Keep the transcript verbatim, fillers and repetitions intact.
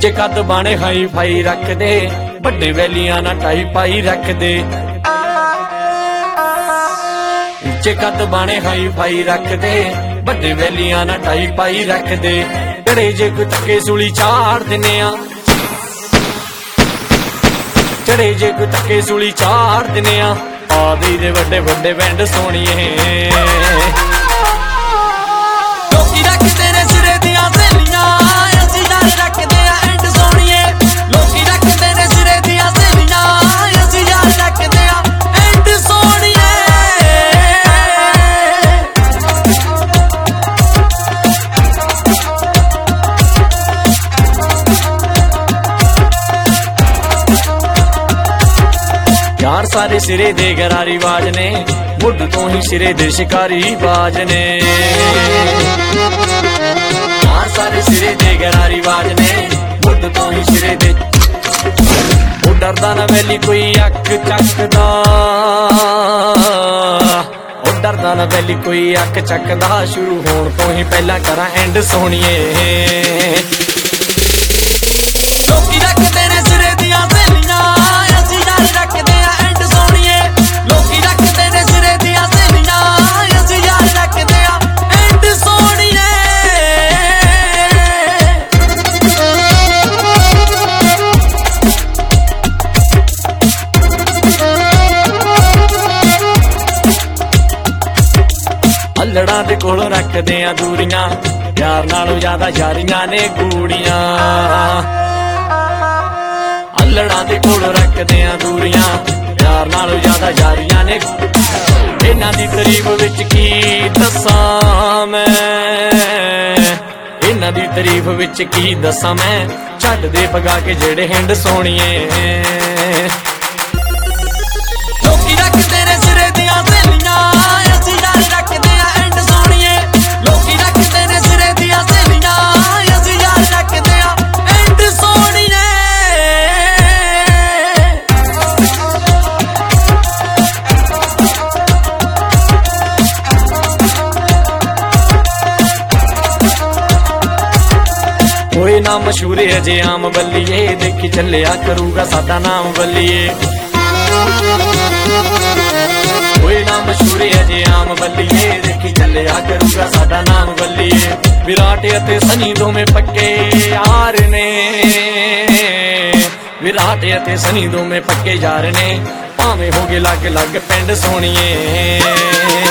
ਉੱਚੇ ਕੱਦ ਬਾਣੇ ਹਾਈ ਫਾਈ ਰੱਖਦੇ, ਵੱਡੇ ਵੈਲੀਆਂ ਨਾਲ ਟਾਈ ਪਾਈ ਰੱਖਦੇ। ਉੱਚੇ ਕੱਦ ਬਾਣੇ ਹਾਈ ਫਾਈ ਰੱਖਦੇ, ਵੱਡੇ ਵੈਲੀਆਂ ਨਾਲ ਟਾਈ ਪਾਈ ਰੱਖਦੇ। ਚੜੇ ਜੇ ਕੋਈ ਧੱਕੇ ਸੂਲੀ ਚਾੜ ਦਿੰਨੇ ਆ, ਚੜੇ ਜੇ ਕੋਈ ਧੱਕੇ ਸੂਲੀ ਚਾੜ ਦਿੰਨੇ ਆ। ਆ ਦੇ ਦੇ ਵੱਡੇ ਵੱਡੇ ਬੈਂਡ ਸੋਹਣੀਏ, ਲੋਕੀ ਰੱਖਦੇ ਨੇ ਸਿਰੇ ਦੀਆਂ ਸਹੇਲੀਆਂ, ਅਸੀਂ ਯਾਰ ਰੱਖਦੇ ਆ ਐਂਡ ਸੋਹਣੀਏ। ਲੋਕੀ ਰੱਖਦੇ ਨੇ ਸਿਰੇ ਦੀਆਂ ਸਹੇਲੀਆਂ, ਅਸੀਂ ਯਾਰ ਰੱਖਦੇ ਆ ਐਂਡ ਸੋਹਣੀਏ। ਯਾਰ ਸਾਰੇ ਸਿਰੇ ਦੇ ਗਰਾਰੀ ਬਾਜ ਨੇ, ਮੁੱਢ ਤੋਂ ਹੀ ਸਿਰੇ ਦੇ ਸ਼ਿਕਾਰੀ ਬਾਜ ਨੇ। ਯਾਰ ਸਾਰੇ ਸਿਰੇ ਦੇ ਗਰਾਰੀ ਬਾਜ ਨੇ, ਮੁੱਢ ਤੋਂ ਹੀ ਸਿਰੇ ਦੇ। ਉਹ ਡਰਦਾ ਨਾ ਵੈਲੀ ਕੋਈ ਅੱਖ ਚੱਕਦਾ, ਉਹ ਡਰਦਾ ਨਾ ਵੈਲੀ ਕੋਈ ਅੱਖ ਚੱਕਦਾ। ਸ਼ੁਰੂ ਹੋਣ ਤੋਂ ਹੀ ਪਹਿਲਾਂ ਕਰਾਂ ਐਂਡ ਸੋਹਣੀਏ। ਲੋਕੀ ਰੱਖਦੇ ਨੇ ਸਿਰੇ ਦੀਆਂ ਸਹੇਲੀਆਂ, ਅਸੀਂ ਯਾਰ ਰੱਖਦੇ ਆ ਐਂਡ ਸੋਹਣੀਏ। ਲੋਕੀ ਰੱਖਦੇ ਨੇ ਸਿਰੇ ਦੀਆਂ ਸਹੇਲੀਆਂ, ਅਸੀਂ ਯਾਰ ਰੱਖਦੇ ਆ ਐਂਡ ਸੋਹਣੀਏ। ਅਲੜਾਂ ਦੇ ਕੋਲੋਂ ਰੱਖਦੇ ਆ ਦੂਰੀਆਂ, ਯਾਰ ਨਾਲੋਂ ਜ਼ਿਆਦਾ ਯਾਰੀਆਂ ਨੇ ਗੂੜੀਆਂ। ਅਲੜਾਂ ਦੇ ਕੋਲੋਂ ਰੱਖਦੇ ਆ ਦੂਰੀਆਂ, ਯਾਰ ਨਾਲੋਂ ਜ਼ਿਆਦਾ ਯਾਰੀਆਂ ਨੇ। ਇਹਨਾਂ ਦੀ ਤਾਰੀਫ ਵਿੱਚ ਕੀ ਦੱਸਾਂ ਮੈਂ, ਇਹਨਾਂ ਦੀ ਤਾਰੀਫ ਵਿੱਚ ਕੀ ਦੱਸਾਂ ਮੈਂ। ਛੱਡ ਦੇ ਭਗਾ ਕੇ ਜਿਹੜੇ ਹਿੰਡ ਸੋਹਣੀਏ। ਲੋਕੀ ਰੱਖਦੇ ਨੇ ਸਿਰੇ ਦੀਆਂ ਸਹੇਲੀਆਂ, ਅਸੀਂ ਯਾਰ ਰੱਖਦੇ ਆ ਐਂਡ ਸੋਹਣੀਏ। ਲੋਕੀ ਰੱਖਦੇ ਨੇ ਸਿਰੇ ਦੀਆਂ ਸਹੇਲੀਆਂ, ਅਸੀਂ ਯਾਰ ਰੱਖਦੇ ਆ ਐਂਡ ਸੋਹਣੀਏ। ਹੋਏ ਨਾ ਮਸ਼ਹੂਰੇ ਅਜੇ ਆਮ ਬੱਲੀਏ, ਦੇਖੀ ਚੱਲਿਆ ਕਰੂਗਾ ਸਾਡਾ ਨਾਮ ਬੱਲੀਏ। ਹੋਏ ਨਾ ਮਸ਼ਹੂਰੇ ਅਜੇ ਆਮ ਬੱਲੀਏ, ਦੇਖੀ ਚੱਲਿਆ ਕਰੂਗਾ ਸਾਡਾ ਨਾਮ ਬੱਲੀਏ। ਵਿਰਾਟ ਅਤੇ ਸਨੀ ਦੋਵੇਂ ਪੱਕੇ ਯਾਰ ਨੇ, ਵਿਰਾਟ ਅਤੇ ਸਨੀ ਦੋਵੇਂ ਪੱਕੇ ਯਾਰ ਨੇ। ਭਾਵੇਂ ਹੋ ਗਏ ਲੱਗ ਲੱਗ ਪਿੰਡ ਸੋਹਣੀਏ।